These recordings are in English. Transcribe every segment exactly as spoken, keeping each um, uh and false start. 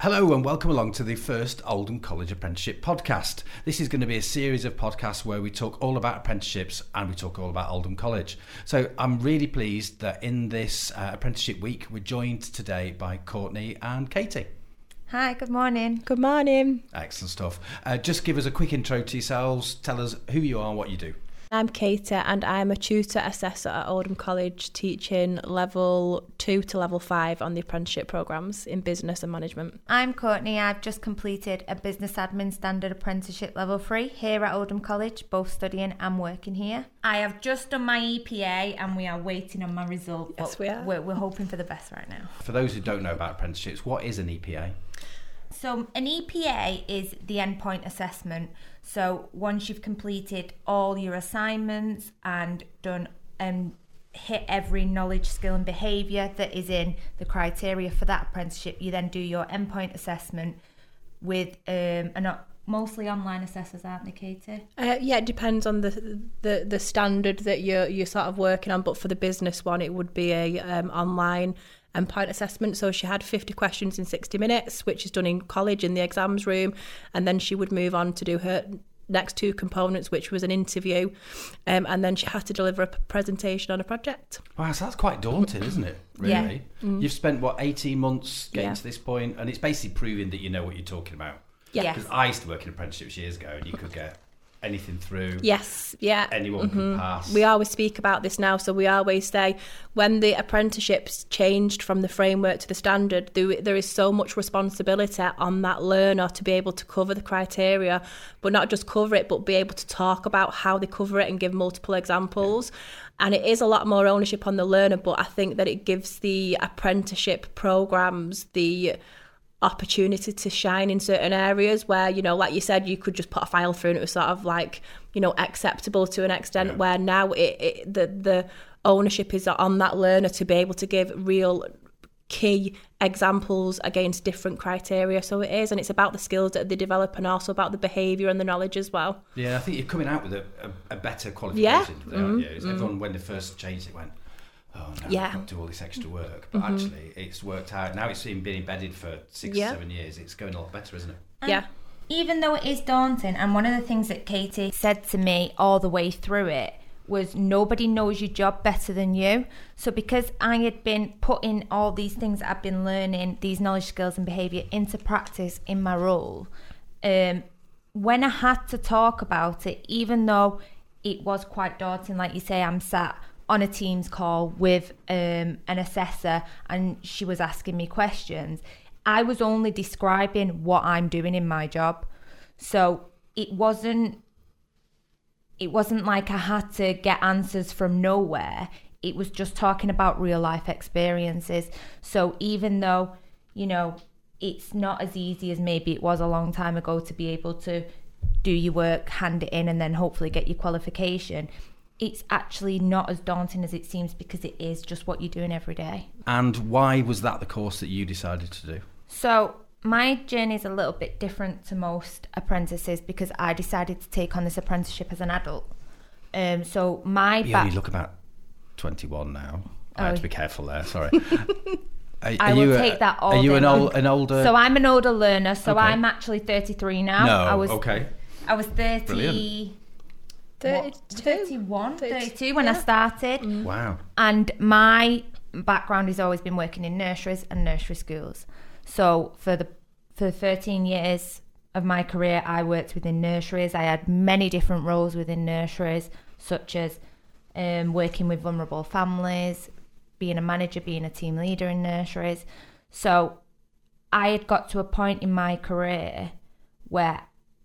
Hello and welcome along to the first Oldham College Apprenticeship podcast. This is going to be a series of podcasts where we talk all about apprenticeships and we talk all about Oldham College. So I'm really pleased that in this uh, apprenticeship week we're joined today by Courtney and Katie. Hi, good morning. Good morning. Excellent stuff. Uh, just give us a quick intro to yourselves. Tell us who you are and what you do. I'm Katie and I'm a tutor assessor at Oldham College, teaching level two to level five on the apprenticeship programmes in business and management. I'm Courtney. I've just completed a business admin standard apprenticeship level three here at Oldham College, both studying and working here. I have just done my E P A and we are waiting on my result. Yes, we are. We're, we're hoping for the best right now. For those who don't know about apprenticeships, what is an E P A? So an E P A is the endpoint assessment. So once you've completed all your assignments and done and hit every knowledge, skill and behaviour that is in the criteria for that apprenticeship, you then do your endpoint assessment with um, an mostly online assessors, aren't they, Katie? Uh, yeah, it depends on the, the the standard that you're you're sort of working on. But for the business one, it would be a um, online endpoint assessment. So she had fifty questions in sixty minutes, which is done in college in the exams room, and then she would move on to do her next two components, which was an interview, um, and then she had to deliver a presentation on a project. Wow, so that's quite daunting, isn't it? Really? Yeah. Mm. You've spent, what, eighteen months getting Yeah. to this point, and it's basically proving that you know what you're talking about. Yeah. Because I used to work in apprenticeships years ago, and you could get anything through. Yes, yeah. Anyone Mm-hmm. could pass. We always speak about this now, so we always say when the apprenticeships changed from the framework to the standard, there, there is so much responsibility on that learner to be able to cover the criteria, but not just cover it, but be able to talk about how they cover it and give multiple examples. Yeah. And it is a lot more ownership on the learner, but I think that it gives the apprenticeship programs the opportunity to shine in certain areas where, you know, like you said, you could just put a file through and it was sort of like, you know, acceptable to an extent, yeah. Where now it, it the the ownership is on that learner to be able to give real key examples against different criteria. So it is, and it's about the skills that they develop and also about the behaviour and the knowledge as well. Yeah, I think you're coming out with a, a, a better qualification, yeah. aren't you? Mm-hmm. Everyone, when they first changed it, went, oh no, yeah. I've got to do all this extra work. But mm-hmm. actually, it's worked out. Now it's been embedded for six, yeah. seven years. It's going a lot better, isn't it? And yeah. Even though it is daunting, and one of the things that Katie said to me all the way through it was nobody knows your job better than you. So because I had been putting all these things that I've been learning, these knowledge, skills and behaviour into practice in my role, um, when I had to talk about it, even though it was quite daunting, like you say, I'm sat on a Teams call with um, an assessor and she was asking me questions, I was only describing what I'm doing in my job. So it wasn't it wasn't like I had to get answers from nowhere. It was just talking about real life experiences. So even though, you know, it's not as easy as maybe it was a long time ago to be able to do your work, hand it in and then hopefully get your qualification, it's actually not as daunting as it seems because it is just what you're doing every day. And why was that the course that you decided to do? So my journey is a little bit different to most apprentices because I decided to take on this apprenticeship as an adult. Um, so my You back- only look about twenty-one now. I Oh. have to be careful there, sorry. Are, I are will you a- take that all Are you day an, long. old, an older... So I'm an older learner, so Okay. I'm actually thirty-three now. No, I was, okay. I was thirty... Brilliant. What, thirty-two thirty-one, thirty-two, thirty-two when yeah. I started. Mm. Wow. And my background has always been working in nurseries and nursery schools. So for the for thirteen years of my career, I worked within nurseries. I had many different roles within nurseries, such as um, working with vulnerable families, being a manager, being a team leader in nurseries. So I had got to a point in my career where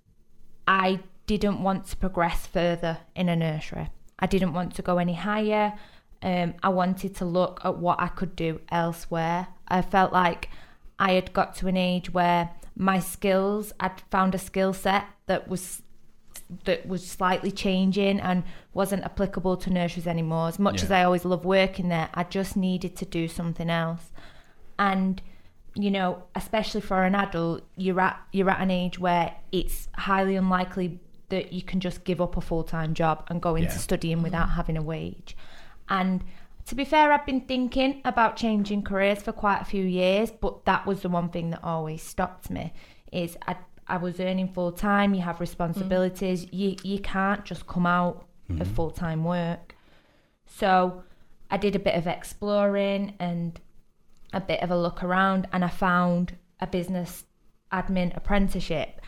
I didn't want to progress further in a nursery. I didn't want to go any higher. Um, I wanted to look at what I could do elsewhere. I felt like I had got to an age where my skills, I'd found a skill set that was that was slightly changing and wasn't applicable to nurseries anymore. As much Yeah. as I always love working there, I just needed to do something else. And you know, especially for an adult, you're at you're at an age where it's highly unlikely that you can just give up a full-time job and go into Yeah. studying without having a wage. And to be fair, I've been thinking about changing careers for quite a few years, but that was the one thing that always stopped me, is I, I was earning full time, you have responsibilities, mm. you, you can't just come out mm-hmm. of full-time work. So I did a bit of exploring and a bit of a look around, and I found a business admin apprenticeship.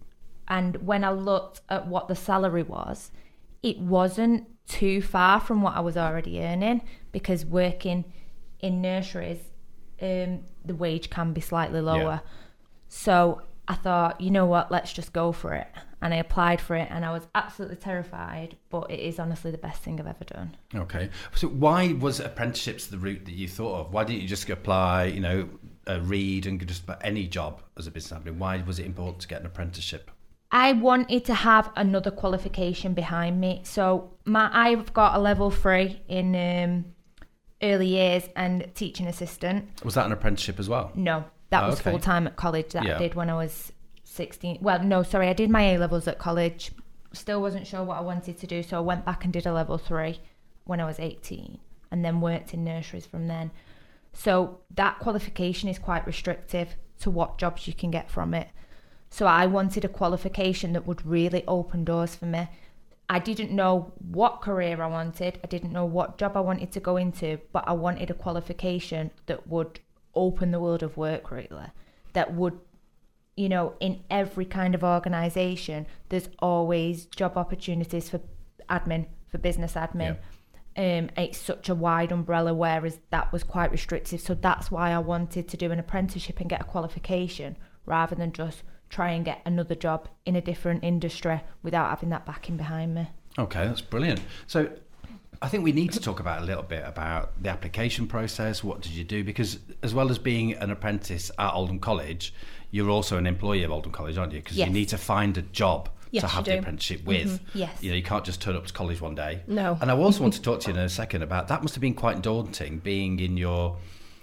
And when I looked at what the salary was, it wasn't too far from what I was already earning, because working in nurseries, um, the wage can be slightly lower. Yeah. So I thought, you know what, let's just go for it. And I applied for it, and I was absolutely terrified, but it is honestly the best thing I've ever done. Okay. So why was apprenticeships the route that you thought of? Why didn't you just apply, you know, uh, read and just about any job as a business admin? Why was it important to get an apprenticeship? I wanted to have another qualification behind me. So my I've got a level three in um, early years and teaching assistant. Was that an apprenticeship as well? No, that oh, was okay. full time at college that yeah. I did when I was sixteen. Well, no, sorry, I did my A levels at college. Still wasn't sure what I wanted to do, so I went back and did a level three when I was eighteen, and then worked in nurseries from then. So that qualification is quite restrictive to what jobs you can get from it. So I wanted a qualification that would really open doors for me. I didn't know what career I wanted. I didn't know what job I wanted to go into, but I wanted a qualification that would open the world of work really. That would, you know, in every kind of organisation, there's always job opportunities for admin, for business admin. Yeah. Um, it's such a wide umbrella, whereas that was quite restrictive. So that's why I wanted to do an apprenticeship and get a qualification rather than just try and get another job in a different industry without having that backing behind me. Okay, that's brilliant. So I think we need to talk about a little bit about the application process. What did you do? Because as well as being an apprentice at Oldham College, you're also an employee of Oldham College, aren't you? Because yes. you need to find a job yes, to have the apprenticeship with. Mm-hmm. Yes. You know, you can't just turn up to college one day. No. And I also want to talk to you in a second about that. Must have been quite daunting, being in your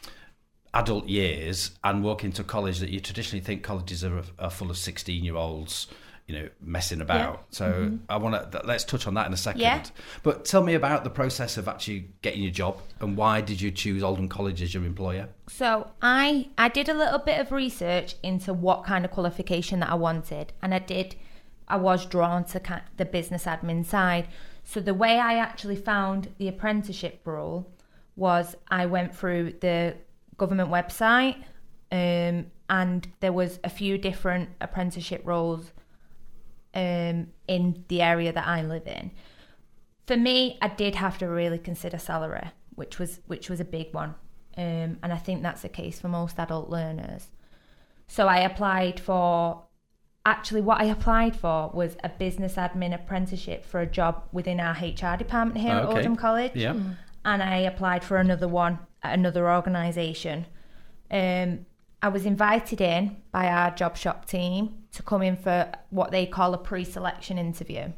adult years and walking to college that you traditionally think colleges are, are full of sixteen year olds, you know, messing about. Yeah. So mm-hmm. I want to, let's touch on that in a second. Yeah. But tell me about the process of actually getting your job, and why did you choose Oldham College as your employer? So I, I did a little bit of research into what kind of qualification that I wanted, and I did, I was drawn to the business admin side. So the way I actually found the apprenticeship role was I went through the government website, um, and there was a few different apprenticeship roles um, in the area that I live in. For me, I did have to really consider salary, which was which was a big one, um, and I think that's the case for most adult learners. So I applied for, actually what I applied for was a business admin apprenticeship for a job within our H R department here oh, at okay. Oldham College. Yeah. Mm. And I applied for another one at another organisation. Um, I was invited in by our job shop team to come in for what they call a pre-selection interview.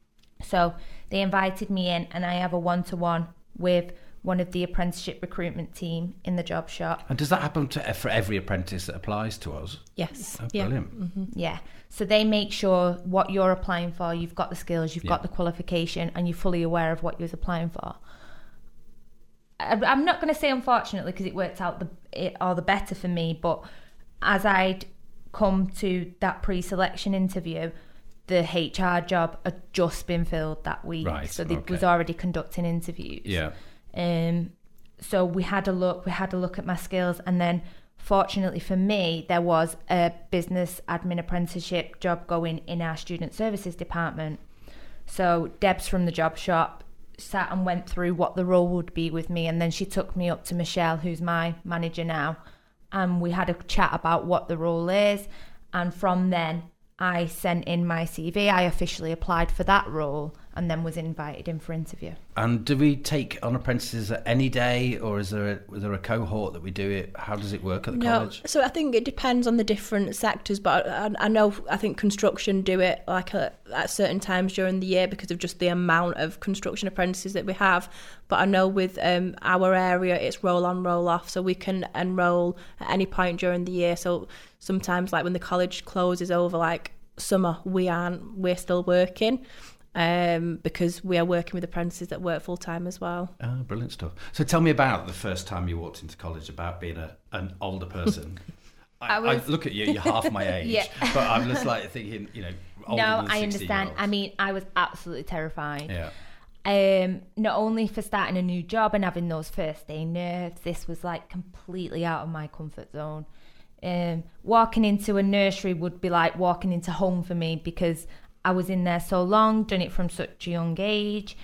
So they invited me in, and I have a one-to-one with one of the apprenticeship recruitment team in the job shop. And does that happen to for every apprentice that applies to us? Yes. Oh, yeah. Brilliant. Mm-hmm. Yeah. So they make sure what you're applying for, you've got the skills, you've yeah. got the qualification, and you're fully aware of what you're applying for. I'm not going to say unfortunately, because it worked out the it, all the better for me, but as I'd come to that pre-selection interview, the H R job had just been filled that week. Right, so they okay. was already conducting interviews. Yeah. Um. So we had a look, we had a look at my skills, and then fortunately for me, there was a business admin apprenticeship job going in our student services department. So Deb's from the job shop sat and went through what the role would be with me, and then she took me up to Michelle, who's my manager now, and we had a chat about what the role is, and from then I sent in my C V. I officially applied for that role and then was invited in for interview. And do we take on apprentices at any day, or is there a, is there a cohort that we do it? How does it work at the no, college? So I think it depends on the different sectors, but I, I know I think construction do it like a, at certain times during the year because of just the amount of construction apprentices that we have. But I know with um, our area, it's roll on, roll off, so we can enrol at any point during the year. So sometimes, like when the college closes over, like summer, we aren't, we're still working. um, because we are working with apprentices that work full time as well. Oh, brilliant stuff. So tell me about the first time you walked into college, about being a, an older person. I, I, was... I look at you, you're half my age, yeah. But I'm just like thinking, you know, older no, than I understand. I mean, I was absolutely terrified. Yeah. Um, not only for starting a new job and having those first day nerves, this was like completely out of my comfort zone. Um, walking into a nursery would be like walking into home for me, because I was in there so long, done it from such a young age.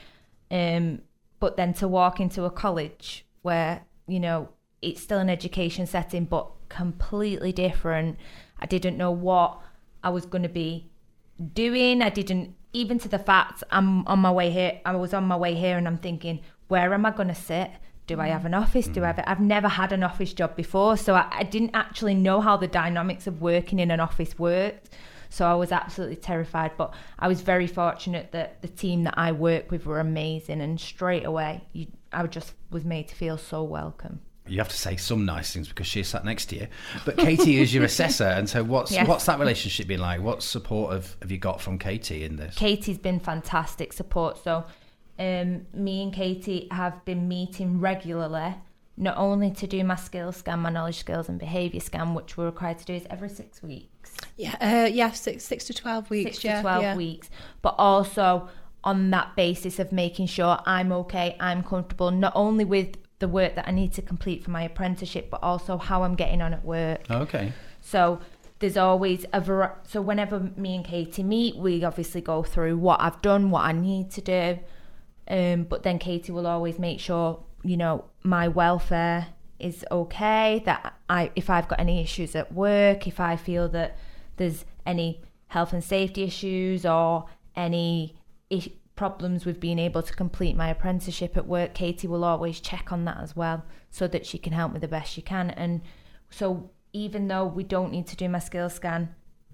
Um, but then to walk into a college where, you know, it's still an education setting, but completely different. I didn't know what I was going to be doing. I didn't, even to the fact I'm on my way here, I was on my way here and I'm thinking, where am I going to sit? Do I have an office? Do I have, I've never had an office job before, so I, I didn't actually know how the dynamics of working in an office worked. So I was absolutely terrified, but I was very fortunate that the team that I work with were amazing, and straight away you, I just was made to feel so welcome. You have to say some nice things because she sat next to you. But Katie is your assessor, and so what's yes. what's that relationship been like? What support have, have you got from Katie in this? Katie's been fantastic support. So um, me and Katie have been meeting regularly, not only to do my skills scan, my knowledge skills and behaviour scan, which we're required to do is every six weeks. Yeah, uh, yeah, six six to twelve weeks. Six yeah, to twelve yeah. weeks, but also on that basis of making sure I'm okay, I'm comfortable, not only with the work that I need to complete for my apprenticeship, but also how I'm getting on at work. Okay. So there's always a var- so whenever me and Katie meet, we obviously go through what I've done, what I need to do, um, but then Katie will always make sure, you know, my welfare is okay, that I, if I've got any issues at work, if I feel that there's any health and safety issues or any I- problems with being able to complete my apprenticeship at work, Katie will always check on that as well, so that she can help me the best she can. And so even though we don't need to do my skills scan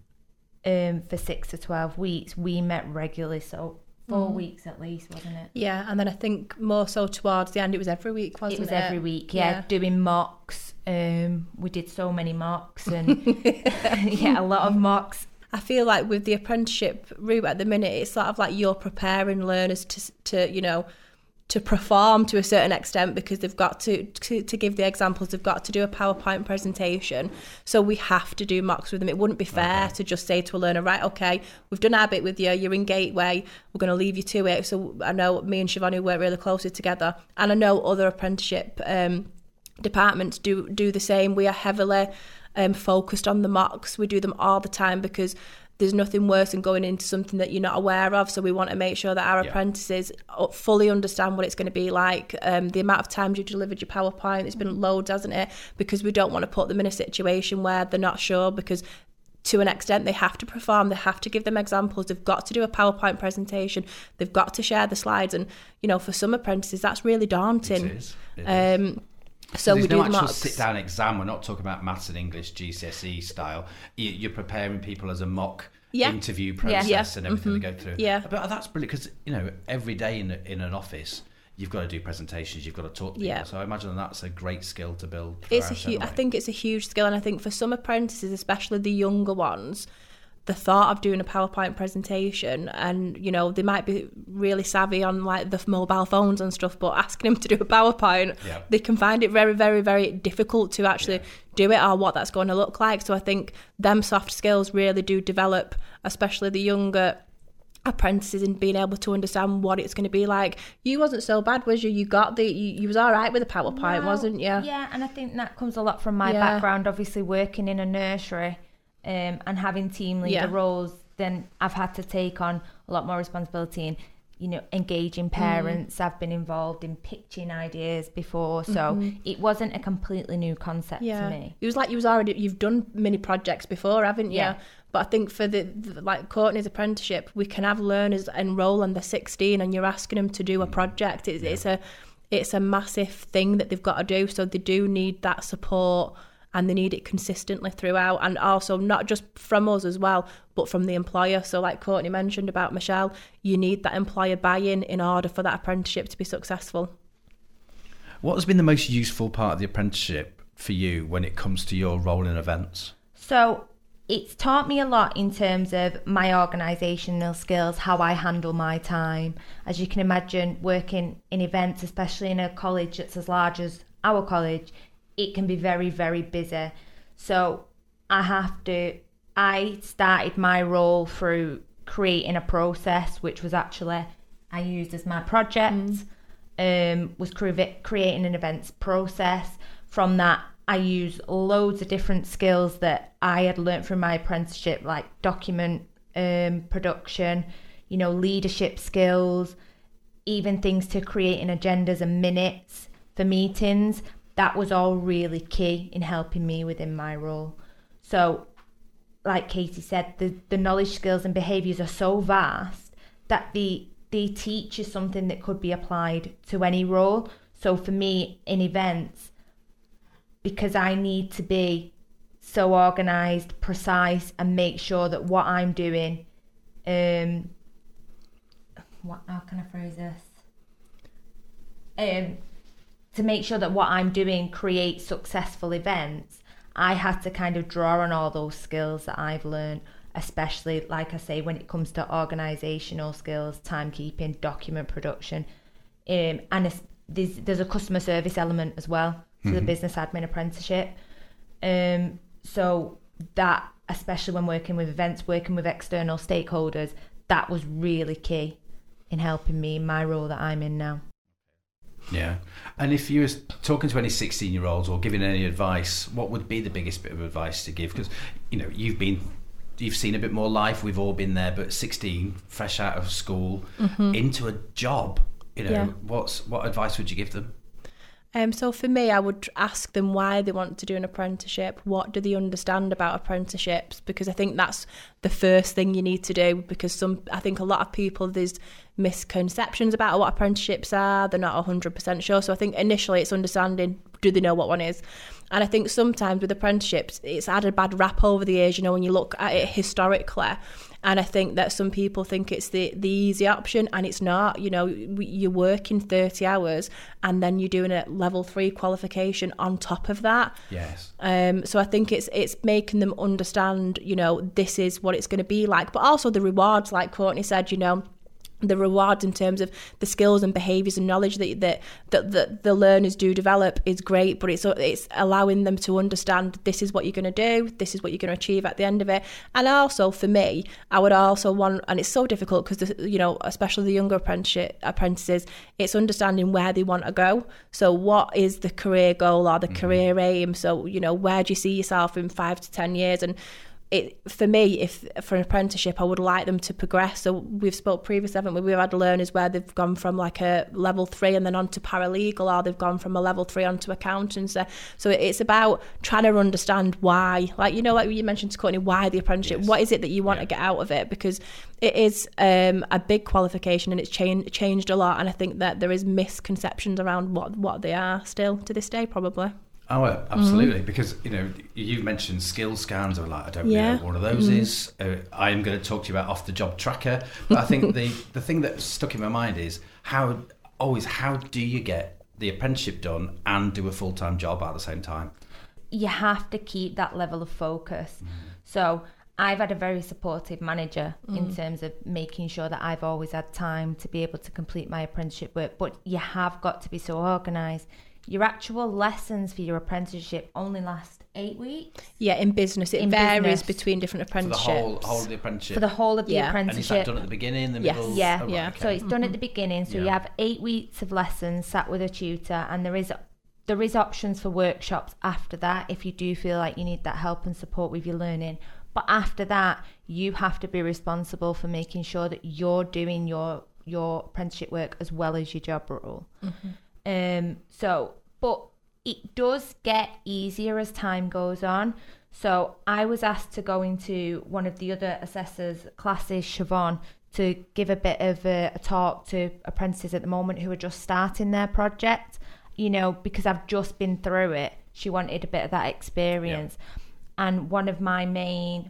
um, for six to twelve weeks, we met regularly, so four mm. weeks at least, wasn't it? Yeah, and then I think more so towards the end, it was every week, wasn't it? It was every week, yeah, yeah. Doing mocks. Um, we did so many mocks and yeah, a lot of mocks. I feel like with the apprenticeship route at the minute, it's sort of like you're preparing learners to, to you know, to perform to a certain extent, because they've got to, to, to give the examples, they've got to do a PowerPoint presentation. So we have to do mocks with them. It wouldn't be fair okay. to just say to a learner, right, okay, we've done our bit with you, you're in Gateway, we're going to leave you to it. So I know me and Siobhan work really closely together, and I know other apprenticeship um, departments do, do the same. We are heavily um, focused on the mocks. We do them all the time because there's nothing worse than going into something that you're not aware of. So we want to make sure that our yeah. apprentices fully understand what it's going to be like. Um, the amount of times you've delivered your PowerPoint, it's been loads, hasn't it? Because we don't want to put them in a situation where they're not sure, because to an extent they have to perform, they have to give them examples, they've got to do a PowerPoint presentation, they've got to share the slides. And, you know, for some apprentices, that's really daunting. It is. It um, is. So There's we no do actual mocks. sit-down exam. We're not talking about maths and English G C S E style. You're preparing people as a mock yeah. interview process yeah. and everything mm-hmm. they go through. Yeah. But that's brilliant, because, you know, every day in in an office, you've got to do presentations, you've got to talk to people. Yeah. So I imagine that's a great skill to build. It's a hu- I think it's a huge skill, and I think for some apprentices, especially the younger ones, the thought of doing a PowerPoint presentation, and, you know, they might be really savvy on like the mobile phones and stuff, but asking them to do a PowerPoint, yeah. they can find it very, very, very difficult to actually yeah. do it, or what that's going to look like. So I think them soft skills really do develop, especially the younger apprentices, in being able to understand what it's going to be like. You wasn't so bad, was you? You got the, you, you was all right with the PowerPoint, no, wasn't you? Yeah, and I think that comes a lot from my yeah. background, obviously working in a nursery. Um, and having team leader yeah. roles, then I've had to take on a lot more responsibility in, you know, engaging parents. Mm. I've been involved in pitching ideas before, so mm-hmm. it wasn't a completely new concept yeah. to me. It was like you was already, you've done mini projects before, haven't you? Yeah. But I think for the, the like Courtney's apprenticeship, we can have learners enrol and they're sixteen, and you're asking them to do a project. It's, yeah. it's a it's a massive thing that they've got to do, so they do need that support. And they need it consistently throughout, and also not just from us as well, but from the employer. So like Courtney mentioned about Michelle, you need that employer buy-in in order for that apprenticeship to be successful. What has been the most useful part of the apprenticeship for you when it comes to your role in events? So it's taught me a lot in terms of my organisational skills, how I handle my time. As you can imagine, working in events, especially in a college that's as large as our college, it can be very, very busy. So I have to, I started my role through creating a process, which was actually, I used as my project, mm. um, was cre- creating an events process. From that, I use loads of different skills that I had learnt from my apprenticeship, like document um, production, you know, leadership skills, even things to creating agendas and minutes for meetings. That was all really key in helping me within my role. So, like Katie said, the, the knowledge, skills and behaviours are so vast that they, they teach you something that could be applied to any role. So for me, in events, because I need to be so organised, precise, and make sure that what I'm doing, um, what how can I phrase this? Um, to make sure that what I'm doing creates successful events, I had to kind of draw on all those skills that I've learned, especially, like I say, when it comes to organisational skills, timekeeping, document production, um, and it's, there's, there's a customer service element as well. To the business admin apprenticeship. Um, so that, especially when working with events, working with external stakeholders, that was really key in helping me in my role that I'm in now. Yeah. And if you were talking to any sixteen year olds or giving any advice, what would be the biggest bit of advice to give? Because, you know, you've been, you've seen a bit more life, we've all been there, but sixteen, fresh out of school, mm-hmm. into a job, you know, yeah. what's what advice would you give them? Um, so for me, I would ask them why they want to do an apprenticeship. What do they understand about apprenticeships? Because I think that's the first thing you need to do, because some, I think a lot of people, there's misconceptions about what apprenticeships are. They're not one hundred percent sure. So I think initially it's understanding, do they know what one is? And I think sometimes with apprenticeships, it's had a bad rap over the years, you know, when you look at it historically. And I think that some people think it's the, the easy option, and it's not. You know, you're working thirty hours and then you're doing a level three qualification on top of that. Yes. Um. So I think it's it's making them understand, you know, this is what it's going to be like. But also the rewards, like Courtney said, you know, the rewards in terms of the skills and behaviours and knowledge that that, that that the learners do develop is great, but it's it's allowing them to understand this is what you're going to do, this is what you're going to achieve at the end of it. And also for me, I would also want, and it's so difficult because, you know, especially the younger apprenticeship apprentices, it's understanding where they want to go. So what is the career goal or the mm-hmm. career aim? So, you know, where do you see yourself in five to ten years? And It, for me, if for an apprenticeship, I would like them to progress. So we've spoke previously, haven't we? We've had learners where they've gone from like a level three and then on to paralegal, or they've gone from a level three onto accountancy. So it's about trying to understand why, like, you know, like you mentioned to Courtney, why the apprenticeship? Yes. What is it that you want yeah. to get out of it? Because it is um, a big qualification, and it's changed changed a lot. And I think that there is misconceptions around what what they are still to this day, probably. Oh, absolutely. Mm-hmm. Because, you know, you've mentioned skill scans. I'm like, I don't yeah. know what one of those mm-hmm. is. Uh, I'm going to talk to you about off the job tracker. But I think the, the thing that stuck in my mind is how always how do you get the apprenticeship done and do a full time job at the same time? You have to keep that level of focus. Mm. So I've had a very supportive manager mm. in terms of making sure that I've always had time to be able to complete my apprenticeship work. But you have got to be so organised. Your actual lessons for your apprenticeship only last eight weeks. Yeah, in business. It in varies business. between different apprenticeships. For the whole, whole of the apprenticeship? For the whole of the yeah. apprenticeship. And is that done at the beginning, the yes. middle? Yeah, oh, right, yeah. okay. So it's done mm-hmm. at the beginning. So yeah. you have eight weeks of lessons sat with a tutor, and there is there is options for workshops after that if you do feel like you need that help and support with your learning. But after that, you have to be responsible for making sure that you're doing your, your apprenticeship work as well as your job role. Mm-hmm. Um. So, but... it does get easier as time goes on. So I was asked to go into one of the other assessors' classes, Siobhan, to give a bit of a, a talk to apprentices at the moment who are just starting their project. You know, because I've just been through it. She wanted a bit of that experience. Yeah. And one of my main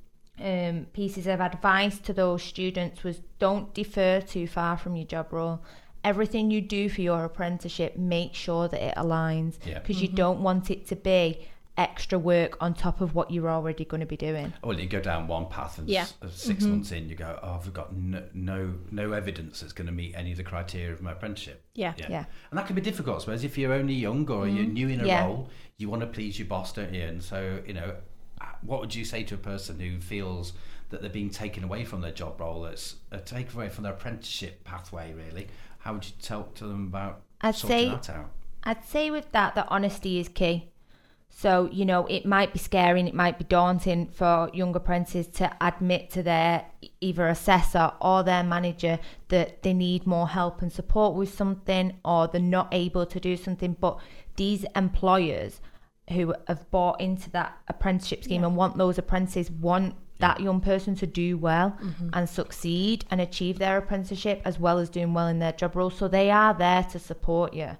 um, pieces of advice to those students was don't defer too far from your job role. Everything you do for your apprenticeship, make sure that it aligns, because yeah. mm-hmm. you don't want it to be extra work on top of what you're already going to be doing. Well, you go down one path and Yeah. s- six mm-hmm. months in, you go, oh, I've got no, no no evidence that's going to meet any of the criteria of my apprenticeship. Yeah. Yeah. Yeah. And that can be difficult, I suppose, if you're only young or mm. you're new in a Yeah. role, you want to please your boss, don't you? And so, you know, what would you say to a person who feels that they're being taken away from their job role, that's uh, taken away from their apprenticeship pathway, really? How would you talk to them about I'd sorting say, that out? I'd say with that, that honesty is key. So, you know, it might be scary and it might be daunting for young apprentices to admit to their either assessor or their manager that they need more help and support with something, or they're not able to do something. But these employers who have bought into that apprenticeship scheme yeah. and want those apprentices, want that young person to do well mm-hmm. and succeed and achieve their apprenticeship as well as doing well in their job role. So they are there to support you,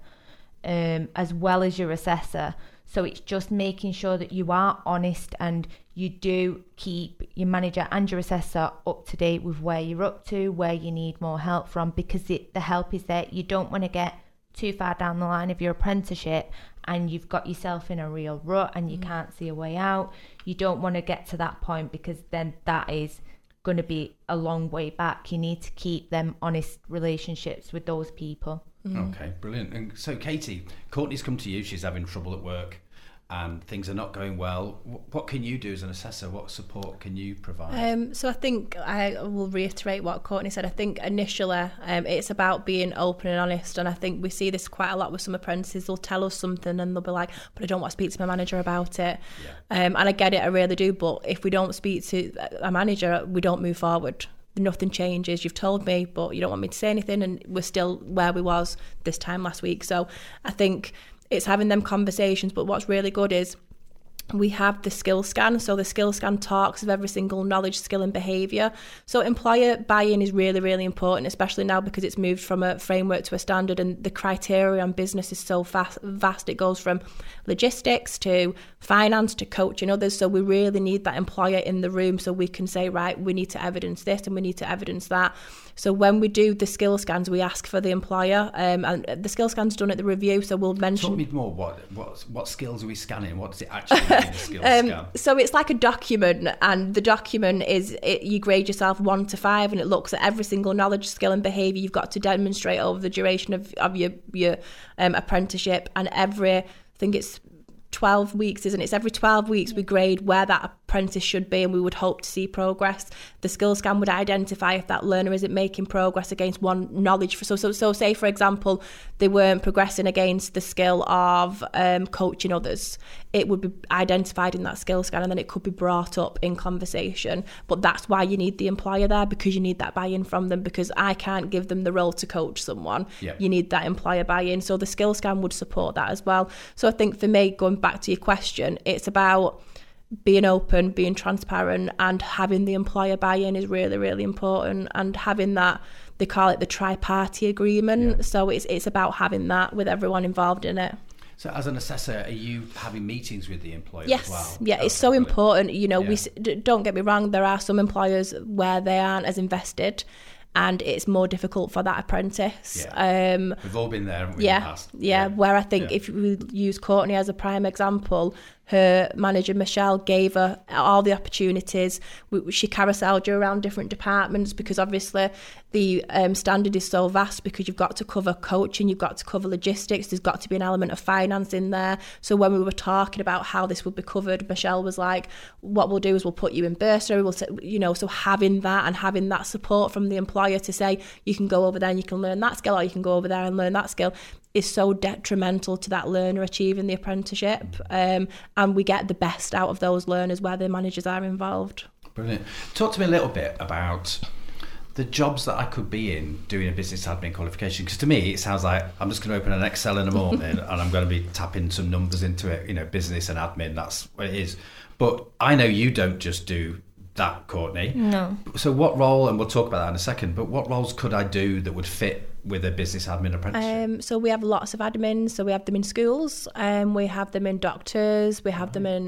um, as well as your assessor. So it's just making sure that you are honest and you do keep your manager and your assessor up to date with where you're up to, where you need more help from, because it, the help is there. You don't want to get too far down the line of your apprenticeship and you've got yourself in a real rut and you mm. can't see a way out. You don't want to get to that point, because then that is going to be a long way back. You need to keep them honest relationships with those people. Mm. Okay, brilliant. And so, Katie, Courtney's come to you. She's having trouble at work and things are not going well. What can you do as an assessor? What support can you provide? Um, so I think I will reiterate what Courtney said. I think initially um, it's about being open and honest, and I think we see this quite a lot with some apprentices. They'll tell us something and they'll be like, but I don't want to speak to my manager about it. Yeah. Um, and I get it, I really do, but if we don't speak to a manager, we don't move forward. Nothing changes. You've told me, but you don't want me to say anything, and we're still where we was this time last week. So I think it's having them conversations. But what's really good is we have the skill scan. So the skill scan talks of every single knowledge, skill and behaviour. So employer buy-in is really, really important, especially now because it's moved from a framework to a standard, and the criteria on business is so fast, vast. It goes from logistics to finance to coaching others. So we really need that employer in the room so we can say, right, we need to evidence this and we need to evidence that. So when we do the skill scans, we ask for the employer, um, and the skill scan's done at the review. So we'll mention. Talk me more. What what what skills are we scanning? What does it actually mean? The skills um, scan? So it's like a document, and the document is it, you grade yourself one to five, and it looks at every single knowledge, skill, and behaviour you've got to demonstrate over the duration of of your your um, apprenticeship, and every I think it's twelve weeks, isn't it? It's every twelve weeks we grade where that apprentice should be, and we would hope to see progress. The skill scan would identify if that learner isn't making progress against one knowledge. So, so, so say, for example, they weren't progressing against the skill of um, coaching others. It would be identified in that skill scan, and then it could be brought up in conversation. But that's why you need the employer there, because you need that buy-in from them, because I can't give them the role to coach someone. Yeah. You need that employer buy-in. So the skill scan would support that as well. So I think for me, going back to your question, it's about being open, being transparent, and having the employer buy-in is really, really important, and having that, they call it the tri-party agreement. Yeah. So it's it's about having that with everyone involved in it. So as an assessor, are you having meetings with the employer yes. as well? Yeah, okay, it's so brilliant. important. You know, Yeah. we don't get me wrong, there are some employers where they aren't as invested, and it's more difficult for that apprentice. Yeah. Um, We've all been there, haven't we, yeah, in the past? yeah, Yeah. where I think Yeah. if we use Courtney as a prime example, her manager Michelle gave her all the opportunities. We, she carouselled you around different departments, because obviously the um, standard is so vast, because you've got to cover coaching, you've got to cover logistics, there's got to be an element of finance in there. So when we were talking about how this would be covered, Michelle was like, what we'll do is we'll put you in bursary, we'll say, you know, so having that and having that support from the employer to say, you can go over there and you can learn that skill, or you can go over there and learn that skill, is so detrimental to that learner achieving the apprenticeship. Um, and we get the best out of those learners where the managers are involved. Brilliant. Talk to me a little bit about the jobs that I could be in doing a business admin qualification, because to me it sounds like I'm just going to open an Excel in the morning and I'm going to be tapping some numbers into it, you know, business and admin, that's what it is. But I know you don't just do that, Courtney. No. So what role, and we'll talk about that in a second, but what roles could I do that would fit with a business admin apprenticeship? Um, so we have lots of admins. So we have them in schools, um, we have them in doctors, we have them in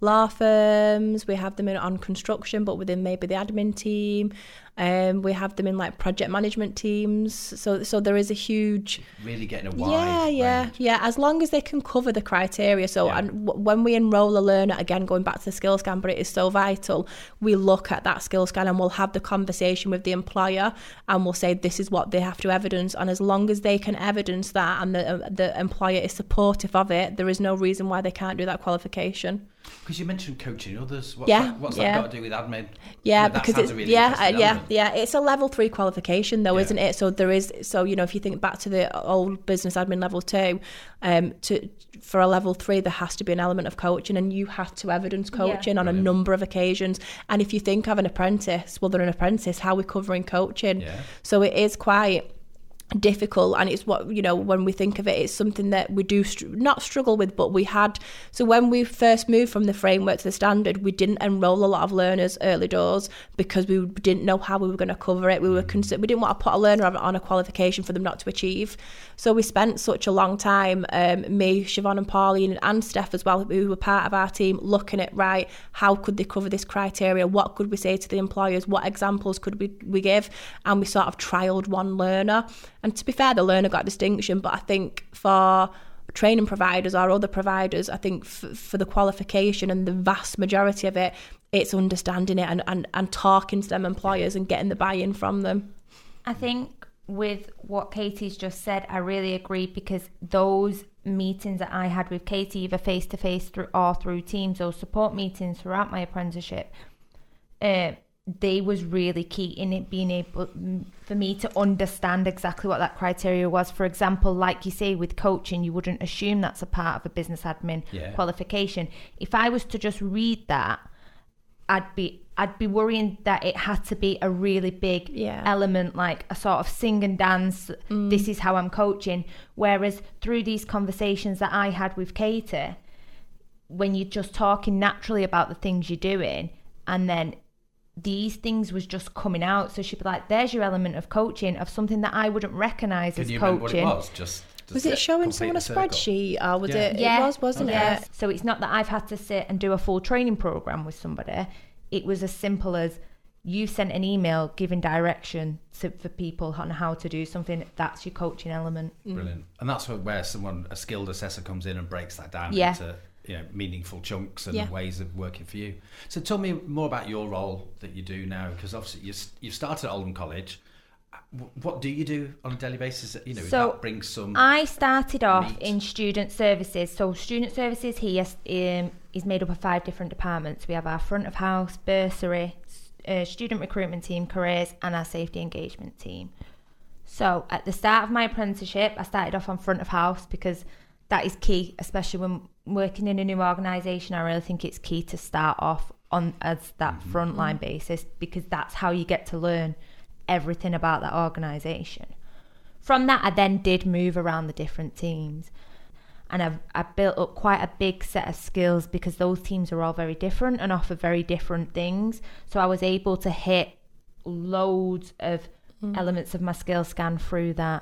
law firms, we have them in on construction, but within maybe the admin team. Um, we have them in like project management teams. So so there is a huge... Really getting a wide Yeah, yeah, range. yeah. As long as they can cover the criteria. So Yeah. and w- when we enrol a learner, again, going back to the skill scan, but it is so vital, we look at that skill scan and we'll have the conversation with the employer and we'll say this is what they have to evidence. And as long as they can evidence that and the, uh, the employer is supportive of it, there is no reason why they can't do that qualification. Because you mentioned coaching others. What's Yeah, that, what's yeah. that got to do with admin? Yeah, That because sounds it's a really yeah, uh, interesting yeah, element. yeah. It's a level three qualification, though, Yeah. isn't it? So there is. So you know, if you think back to the old business admin level two, um, to for a level three, there has to be an element of coaching, and you have to evidence coaching on Brilliant. a number of occasions. And if you think of an apprentice, well, they're an apprentice. How are we covering coaching? Yeah. So it is quite difficult, and it's what, you know, when we think of it, it's something that we do str- not struggle with, but we had. So when we first moved from the framework to the standard, we didn't enrol a lot of learners early doors because we didn't know how we were going to cover it. We were cons- we didn't want to put a learner on, on a qualification for them not to achieve. So we spent such a long time, um, me, Siobhan and Pauline and Steph as well, who were part of our team, looking at, right, how could they cover this criteria? What could we say to the employers? What examples could we, we give? And we sort of trialled one learner. And to be fair, the learner got distinction, but I think for training providers or other providers, I think f- for the qualification and the vast majority of it, it's understanding it and, and, and talking to them employers and getting the buy-in from them. I think with what Katie's just said, I really agree, because those meetings that I had with Katie, either face-to-face through, or through Teams, those support meetings throughout my apprenticeship, uh, they was really key in it being able for me to understand exactly what that criteria was. For example, like you say, with coaching, you wouldn't assume that's a part of a business admin Yeah. qualification. If I was to just read that, I'd be I'd be worrying that it had to be a really big Yeah. element, like a sort of sing and dance, Mm. this is how I'm coaching. Whereas through these conversations that I had with Katie, when you're just talking naturally about the things you're doing, and then these things was just coming out, so she'd be like, there's your element of coaching, of something that I wouldn't recognise Can as you remember what it coaching. was? Just, just Was it showing complete someone a the circle. spreadsheet, or was Yeah. it? Yeah, It was, wasn't yeah. it? So it's not that I've had to sit and do a full training program with somebody. It was as simple as you sent an email giving direction to, for people on how to do something. That's your coaching element. Brilliant. And that's where, where someone, a skilled assessor, comes in and breaks that down Yeah. into, you know, meaningful chunks and Yeah. ways of working for you. So tell me more about your role that you do now, because obviously you you've started at Oldham College. Wh- What do you do on a daily basis? You know, So, that brings some. I started off meat. in student services. So student services here um, is made up of five different departments. We have our front of house, bursary, uh, student recruitment team, careers, and our safety engagement team. So at the start of my apprenticeship, I started off on front of house because that is key, especially when working in a new organisation. I really think it's key to start off on as that Mm-hmm. frontline basis, because that's how you get to learn everything about that organisation. From that, I then did move around the different teams, and I've, I built up quite a big set of skills, because those teams are all very different and offer very different things. So I was able to hit loads of mm. elements of my skill scan through that.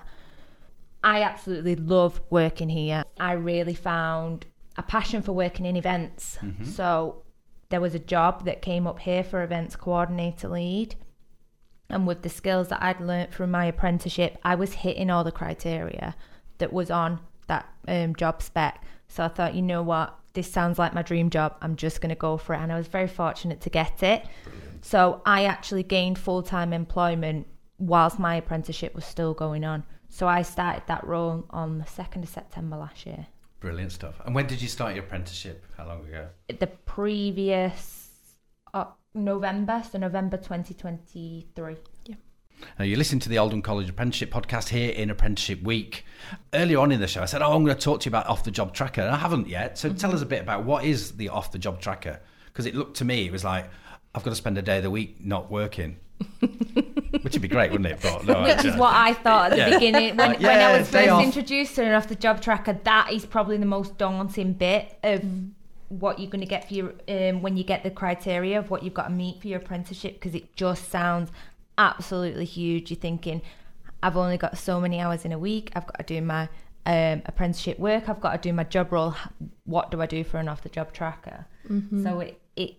I absolutely love working here. I really found a passion for working in events. Mm-hmm. So there was a job that came up here for events coordinator lead. And with the skills that I'd learnt from my apprenticeship, I was hitting all the criteria that was on that um, job spec. So I thought, you know what, this sounds like my dream job. I'm just going to go for it. And I was very fortunate to get it. Brilliant. So I actually gained full-time employment whilst my apprenticeship was still going on. So I started that role on the second of September last year. Brilliant stuff. And when did you start your apprenticeship? How long ago? The previous uh, November, so November twenty twenty-three. Yeah. Now, you listen to the Oldham College Apprenticeship Podcast here in Apprenticeship Week. Earlier on in the show, I said, oh, I'm going to talk to you about Off the Job Tracker. And I haven't yet. So mm-hmm. tell us a bit about what is the Off the Job Tracker? Because it looked to me, it was like, I've got to spend a day of the week not working. Which would be great, wouldn't it? But no, Which is what I thought at the Yeah. beginning. When, Like, when I yeah, was day first off. introduced to an Off the Job Tracker, that is probably the most daunting bit of what you're going to get for your um, when you get the criteria of what you've got to meet for your apprenticeship, because it just sounds absolutely huge. You're thinking, I've only got so many hours in a week, I've got to do my um, apprenticeship work, I've got to do my job role. What do I do for an Off the Job Tracker? Mm-hmm. So it, it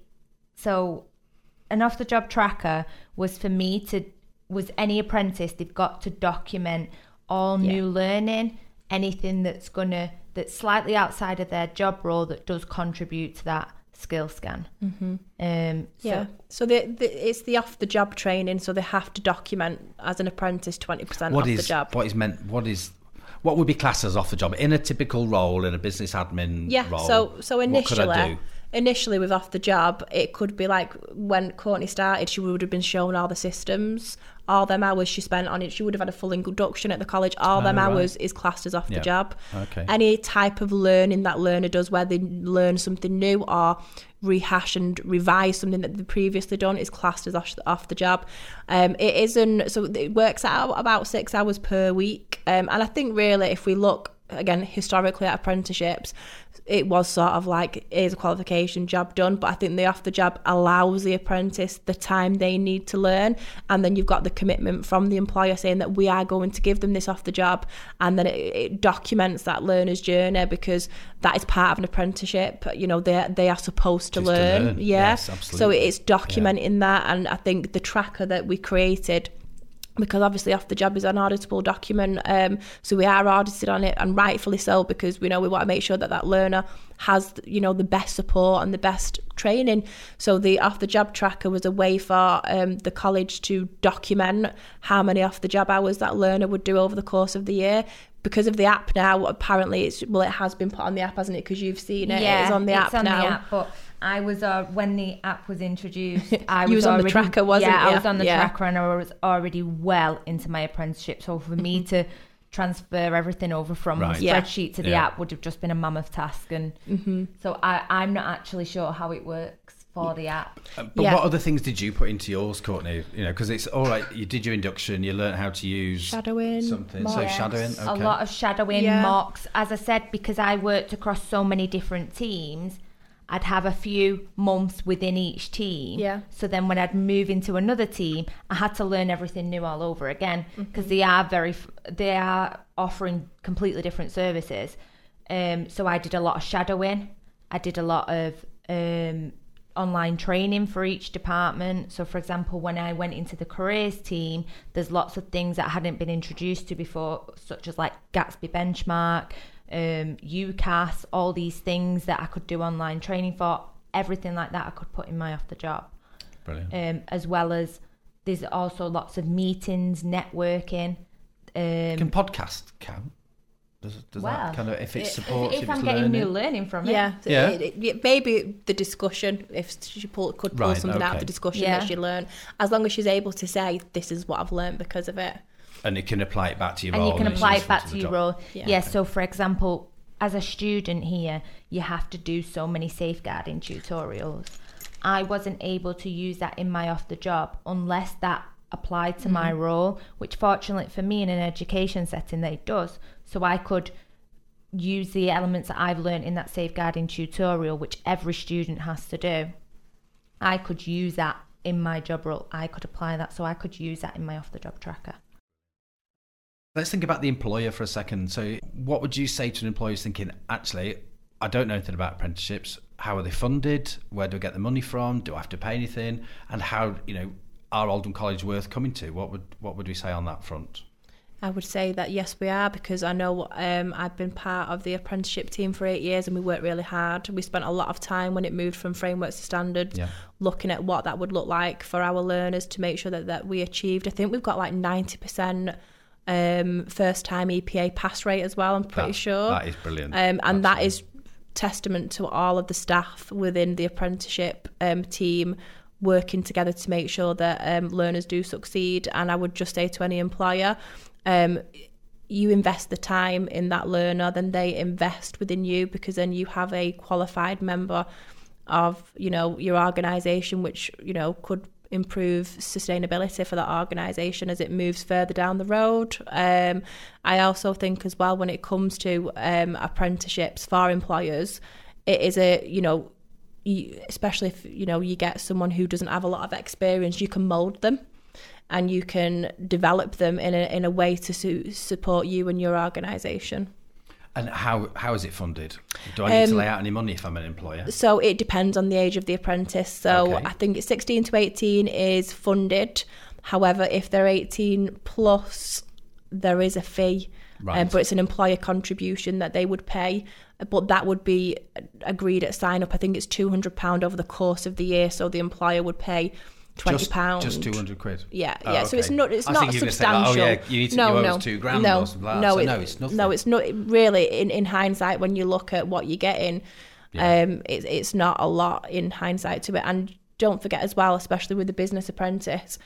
so an off the job tracker was for me to was any apprentice, they've got to document all yeah. new learning, anything that's gonna that's slightly outside of their job role that does contribute to that skill scan. Mm-hmm. Um, so, yeah. So the, the, it's the off the job training. So they have to document as an apprentice twenty percent off is, the job. What is meant? What is? What would be classed as off the job in a typical role in a business admin yeah, role? so so initially, what could I do? initially with off the job, it could be like when Courtney started, she would have been shown all the systems, all them hours she spent on it. She would have had a full induction at the college. All them oh, right. hours is classed as off yeah. the job. Okay. Any type of learning that learner does, where they learn something new or rehash and revise something that they've previously done, is classed as off, off the job. Um, it isn't, so it works out about six hours per week. Um, and I think really if we look, again, historically at apprenticeships, it was sort of like, here's a qualification, job done. But I think the off the job allows the apprentice the time they need to learn. And then you've got the commitment from the employer saying that we are going to give them this off the job. And then it, it documents that learner's journey, because that is part of an apprenticeship. You know, they they are supposed to, learn. to learn. Yeah. Yes, absolutely. So it's documenting yeah. that. And I think the tracker that we created, because obviously off the job is an auditable document, um, so we are audited on it, and rightfully so, because we know we want to make sure that that learner has, you know, the best support and the best training. So the off the job tracker was a way for um, the college to document how many off the job hours that learner would do over the course of the year. Because of the app now, apparently it's well, it has been put on the app, hasn't it? Because you've seen it. Yeah, it's on the it's app on now. the app, but I was uh, when the app was introduced, I was, you was on already, the tracker, wasn't yeah, you? I was on the yeah. tracker, and I was already well into my apprenticeship. So for me to transfer everything over from right. the yeah. spreadsheet to the yeah. app would have just been a mammoth task, and mm-hmm. so I, I'm not actually sure how it works for the app. Uh, but yeah. what other things did you put into yours, Courtney? You know, because it's all right. You did your induction, you learned how to use shadowing, something. mocks. So shadowing, okay. A lot of shadowing, yeah. mocks. As I said, because I worked across so many different teams, I'd have a few months within each team. Yeah. So then when I'd move into another team, I had to learn everything new all over again, because mm-hmm. they are very, they are offering completely different services. Um, so I did a lot of shadowing. I did a lot of um, online training for each department. So for example, when I went into the careers team, there's lots of things that I hadn't been introduced to before, such as like Gatsby benchmark, um, UCAS, all these things that I could do online training for. Everything like that I could put in my off the job. Brilliant. Um, as well as there's also lots of meetings, networking. Um, Can podcast count? Does, does well, that kind of, if it's if, supports, if, if I'm it's getting learning? new learning from it. Yeah, Yeah. It, it, it, maybe the discussion, if she pull, could pull Right, something out of okay. the discussion Yeah. that she learned, as long as she's able to say, this is what I've learned because of it. And it can apply it back to your And role. you can it's apply it useful back the to your job. role. Yeah. Yeah. So for example, as a student here, you have to do so many safeguarding tutorials. I wasn't able to use that in my off the job unless that applied to mm-hmm. my role, which fortunately for me in an education setting, that it does. So I could use the elements that I've learned in that safeguarding tutorial, which every student has to do. I could use that in my job role. I could apply that, so I could use that in my off the job tracker. Let's think about the employer for a second. So what would you say to an employer who's thinking, actually, I don't know anything about apprenticeships. How are they funded? Where do I get the money from? Do I have to pay anything? And how, you know, are Oldham College worth coming to? What would what would we say on that front? I would say that yes, we are, because I know um, I've been part of the apprenticeship team for eight years and we worked really hard. We spent a lot of time when it moved from frameworks to standards, yeah. looking at what that would look like for our learners to make sure that, that we achieved. I think we've got like ninety percent um, first time E P A pass rate as well, I'm pretty that, sure. That is brilliant. Um, and Absolutely. that is testament to all of the staff within the apprenticeship um, team working together to make sure that um, learners do succeed. And I would just say to any employer, um, you invest the time in that learner, then they invest within you, because then you have a qualified member of, you know, your organisation, which, you know, could improve sustainability for that organisation as it moves further down the road. Um, I also think as well, when it comes to um, apprenticeships for employers, it is a, you know, you, especially if, you know, you get someone who doesn't have a lot of experience, you can mould them and you can develop them in a in a way to su- support you and your organisation. And how how is it funded? Do I need Um, to lay out any money if I'm an employer? So it depends on the age of the apprentice. So Okay. I think it's sixteen to eighteen is funded. However, if they're eighteen plus, there is a fee. Right. Um, but it's an employer contribution that they would pay. But that would be agreed at sign up. I think it's two hundred pounds over the course of the year. So the employer would pay twenty pounds. Just, just two hundred quid? Yeah, Oh, yeah. So it's okay. not it's I was not thinking you were gonna say, substantial. like, oh, yeah, you need to- no, you owe no, us two grand no, or something like that. no, So it- no, it's nothing. No, it's not really. In, in hindsight, when you look at what you're getting, Yeah. um, it, it's not a lot in hindsight to it. And don't forget as well, especially with the business apprentice,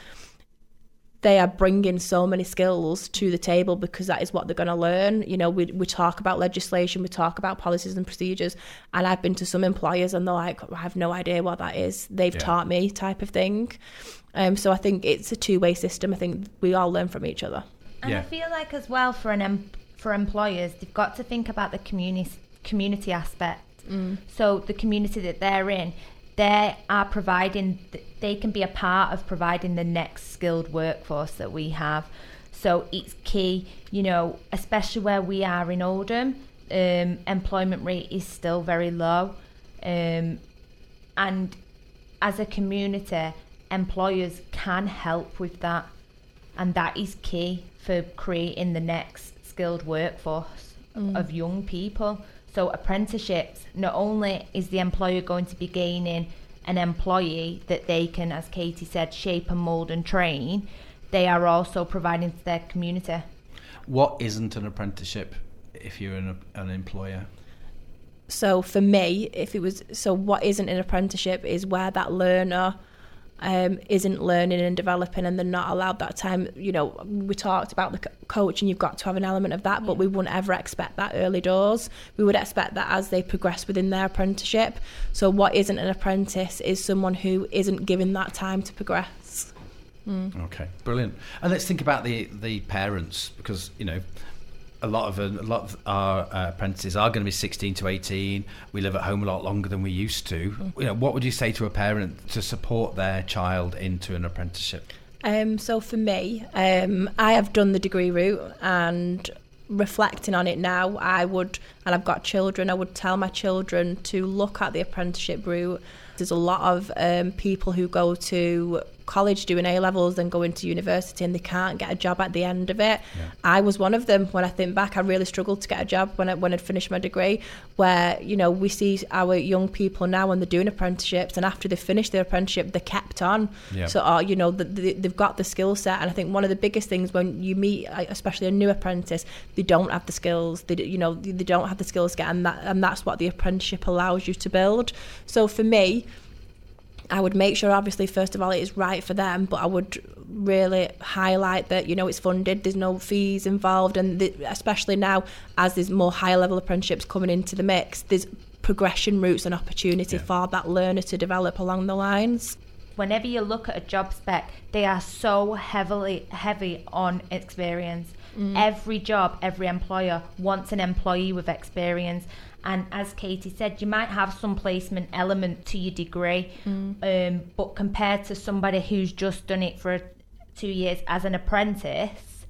they are bringing so many skills to the table because that is what they're going to learn. You know, we we talk about legislation, we talk about policies and procedures, and I've been to some employers and they're like, I have no idea what that is. They've Yeah. taught me, type of thing. Um, so I think it's a two-way system. I think we all learn from each other. And Yeah. I feel like as well for an em- for employers, they've got to think about the community community aspect. So the community that they're in, they are providing. They can be a part of providing the next skilled workforce that we have. So it's key, you know, especially where we are in Oldham, um, employment rate is still very low, um, and as a community, employers can help with that. And that is key for creating the next skilled workforce of young people. So apprenticeships, not only is the employer going to be gaining an employee that they can, as Katie said, shape and mould and train, they are also providing to their community. What isn't an apprenticeship if you're an, an employer? So for me, if it was, so what isn't an apprenticeship is where that learner um, isn't learning and developing and they're not allowed that time. You know, we talked about the co- coach and you've got to have an element of that, but we wouldn't ever expect that early doors. We would expect that as they progress within their apprenticeship. So what isn't an apprentice is someone who isn't given that time to progress. Okay, brilliant. And let's think about the the parents, because you know a lot of a lot of our uh, apprentices are going to be sixteen to eighteen. We live at home a lot longer than we used to. You know, what would you say to a parent to support their child into an apprenticeship? Um, so for me, um, I have done the degree route, and reflecting on it now, I would, and I've got children, I would tell my children to look at the apprenticeship route. There's a lot of um, people who go to college doing A-levels and go into university and they can't get a job at the end of it. Yeah. I was one of them. When I think back, I really struggled to get a job when, I, when I'd finished my degree, where, you know, we see our young people now when they're doing apprenticeships and after they've finished their apprenticeship, they're kept on. Yeah. So, uh, you know, the, the, they've got the skill set. And I think one of the biggest things when you meet, especially a new apprentice, they don't have the skills. They, you know, they don't have the skills to get, and, that, and that's what the apprenticeship allows you to build. So for me, I would make sure, obviously, first of all, it is right for them, but I would really highlight that, you know, it's funded, there's no fees involved, and the, especially now, as there's more higher-level apprenticeships coming into the mix, there's progression routes and opportunity Yeah. for that learner to develop along the lines. Whenever you look at a job spec, they are so heavily heavy on experience. Every job, every employer wants an employee with experience. And as Katie said, you might have some placement element to your degree, um, but compared to somebody who's just done it for two years as an apprentice,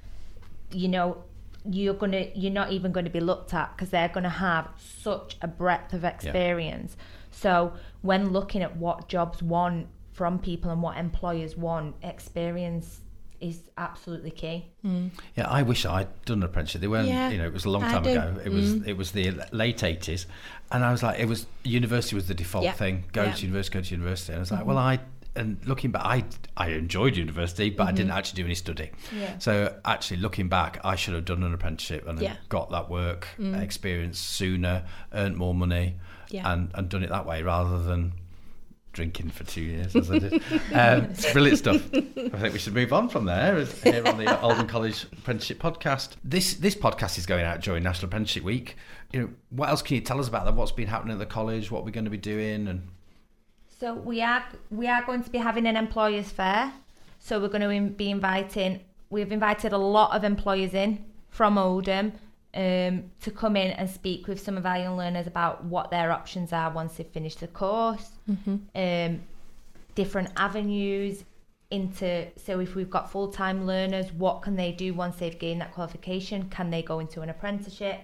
you know, you're gonna you're not even going to be looked at because they're going to have such a breadth of experience. So when looking at what jobs want from people and what employers want, experience is absolutely key. Yeah, I wish I'd done an apprenticeship. They weren't, Yeah, you know, it was a long I time do. ago. It was it was the late eighties, and I was like, it was university was the default Yeah. thing. Go Yeah. to university, go to university. And I was like, well, I and looking back, I I enjoyed university, but I didn't actually do any study. Yeah. So actually, looking back, I should have done an apprenticeship and Yeah. then got that work experience sooner, earned more money, Yeah. and and done it that way rather than drinking for two years as I did. Um, it's brilliant stuff. I think we should move on from there as- here on the Oldham College Apprenticeship Podcast. This this podcast is going out during National Apprenticeship Week. You know, what else can you tell us about that? What's been happening at the college? What we're going to be doing? And So we are we are going to be having an employers fair. So we're going to be inviting. We've invited a lot of employers in from Oldham um, to come in and speak with some of our young learners about what their options are once they've finished the course. Um, different avenues into. So if we've got full time learners, what can they do once they've gained that qualification? Can they go into an apprenticeship?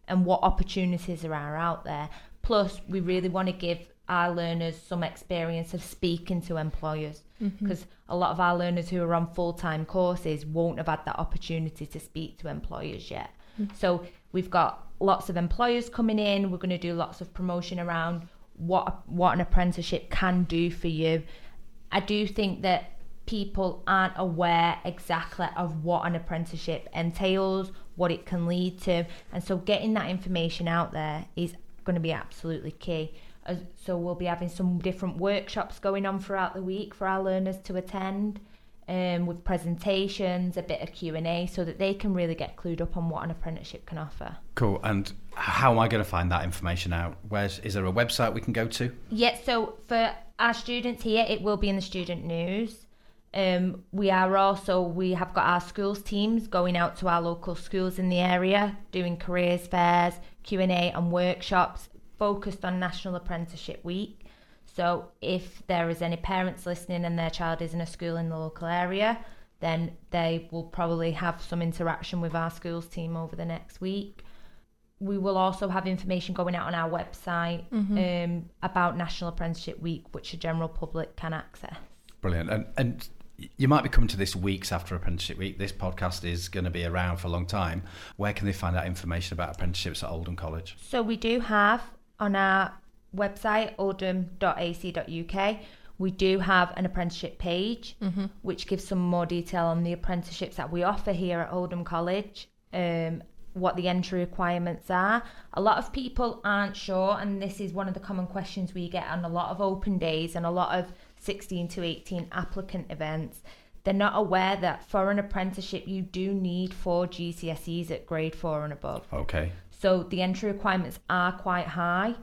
and what opportunities there are out there. Plus, we really want to give our learners some experience of speaking to employers, because mm-hmm. a lot of our learners who are on full-time courses won't have had that opportunity to speak to employers yet. Mm-hmm. So we've got lots of employers coming in. We're going to do lots of promotion around what what an apprenticeship can do for you. I do think that people aren't aware exactly of what an apprenticeship entails, what it can lead to, and so getting that information out there is going to be absolutely key. So we'll be having some different workshops going on throughout the week for our learners to attend, um, with presentations, a bit of Q and A, so that they can really get clued up on what an apprenticeship can offer. Cool. And how am I going to find that information out? Where's, is there a website we can go to? Yeah, so for our students here, it will be in the student news. Um, we are also, we have got our schools teams going out to our local schools in the area, doing careers fairs, Q and A and workshops focused on National Apprenticeship Week. So if there is any parents listening and their child is in a school in the local area, then they will probably have some interaction with our schools team over the next week. We will also have information going out on our website mm-hmm. um, about National Apprenticeship Week, which the general public can access. Brilliant. And, and you might be coming to this weeks after Apprenticeship Week. This podcast is going to be around for a long time. Where can they find out information about apprenticeships at Oldham College? So we do have on our website, oldham dot a c dot u k, we do have an apprenticeship page, mm-hmm. which gives some more detail on the apprenticeships that we offer here at Oldham College, um, what the entry requirements are. A lot of people aren't sure, and this is one of the common questions we get on a lot of open days and a lot of sixteen to eighteen applicant events. They're not aware that for an apprenticeship you do need four G C S Es at grade four and above. Okay. So the entry requirements are quite high.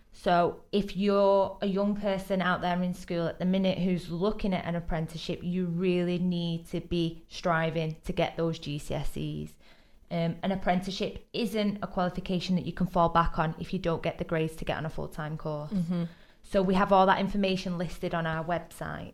So if you're a young person out there in school at the minute who's looking at an apprenticeship, you really need to be striving to get those G C S Es. Um, an apprenticeship isn't a qualification that you can fall back on if you don't get the grades to get on a full-time course. Mm-hmm. So we have all that information listed on our website.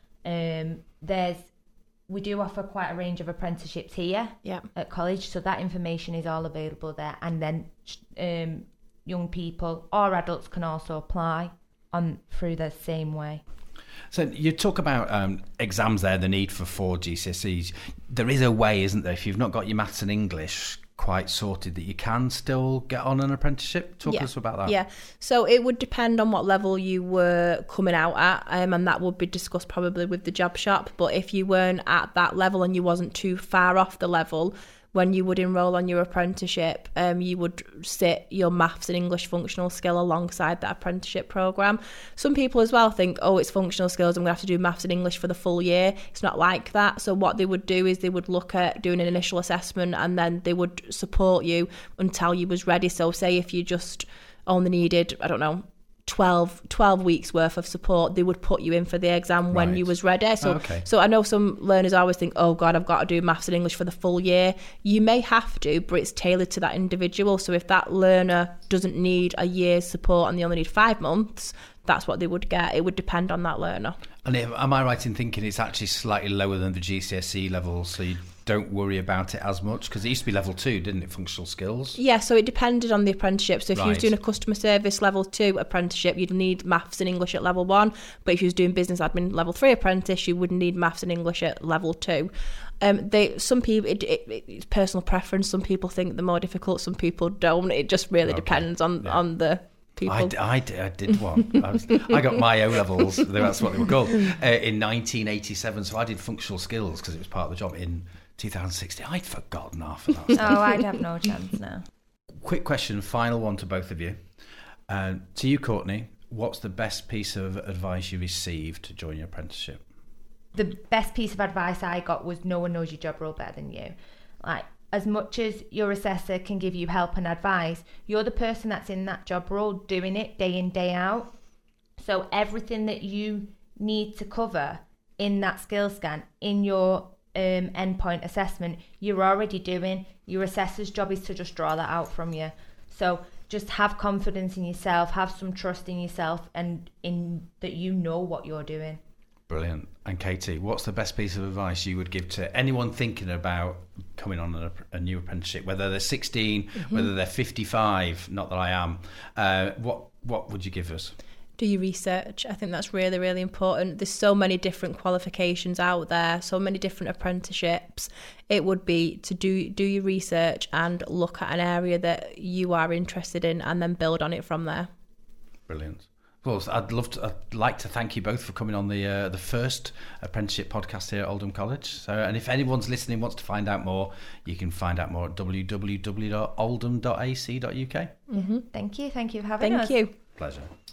Um, there's We do offer quite a range of apprenticeships here yeah. at college, so that information is all available there. And then um, young people or adults can also apply on through the same way. So you talk about um, exams there, the need for four G C S Es. There is a way, isn't there, if you've not got your maths and English quite sorted, that you can still get on an apprenticeship? Talk yeah. to us about that. Yeah, so it would depend on what level you were coming out at, um, and that would be discussed probably with the job shop. But if you weren't at that level and you wasn't too far off the level, when you would enrol on your apprenticeship, um, you would sit your maths and English functional skill alongside that apprenticeship programme. Some people as well think, oh, it's functional skills, I'm going to have to do maths and English for the full year. It's not like that. So what they would do is they would look at doing an initial assessment, and then they would support you until you was ready. So say if you just only needed, I don't know, twelve, twelve weeks worth of support, they would put you in for the exam right. when you was ready. So, oh, okay. so I know some learners always think, oh God, I've got to do maths and English for the full year. You may have to, but it's tailored to that individual. So if that learner doesn't need a year's support and they only need five months, that's what they would get. It would depend on that learner. And if, am I right in thinking it's actually slightly lower than the G C S E level, so you don't worry about it as much? Because it used to be level two, didn't it, functional skills? Yeah, so it depended on the apprenticeship. So if right. you was doing a customer service level two apprenticeship, you'd need maths and English at level one. But if you was doing business admin level three apprentice, you would need maths and English at level two. Um, they some people it, it, it's personal preference. Some people think they're more difficult, some people don't. It just really okay. depends on, yeah. on the people. I, I, I did one. I, was, I got my O levels, that's what they were called, uh, in nineteen eighty-seven. So I did functional skills because it was part of the job in two thousand sixteen. I'd forgotten half of that. Oh, I'd have no chance now. Quick question, final one to both of you. Uh, to you, Courtney, what's the best piece of advice you received to join your apprenticeship? The best piece of advice I got was no one knows your job role better than you. Like, as much as your assessor can give you help and advice, you're the person that's in that job role doing it day in, day out. So everything that you need to cover in that skill scan, in your um, endpoint assessment, you're already doing. Your assessor's job is to just draw that out from you. So just have confidence in yourself, have some trust in yourself, and in that you know what you're doing. Brilliant. And Katie, what's the best piece of advice you would give to anyone thinking about coming on a, a new apprenticeship, whether they're sixteen, mm-hmm. whether they're fifty-five, not that I am, uh, what what would you give us? Do your research. I think that's really, really important. There's so many different qualifications out there, so many different apprenticeships. It would be to do do your research and look at an area that you are interested in and then build on it from there. Brilliant. Well, I'd love to. I'd like to thank you both for coming on the uh, the first apprenticeship podcast here at Oldham College. So, and if anyone's listening wants to find out more, you can find out more at w w w dot oldham dot a c dot u k. Mm-hmm. Thank you. Thank you for having thank us. Thank you. Pleasure.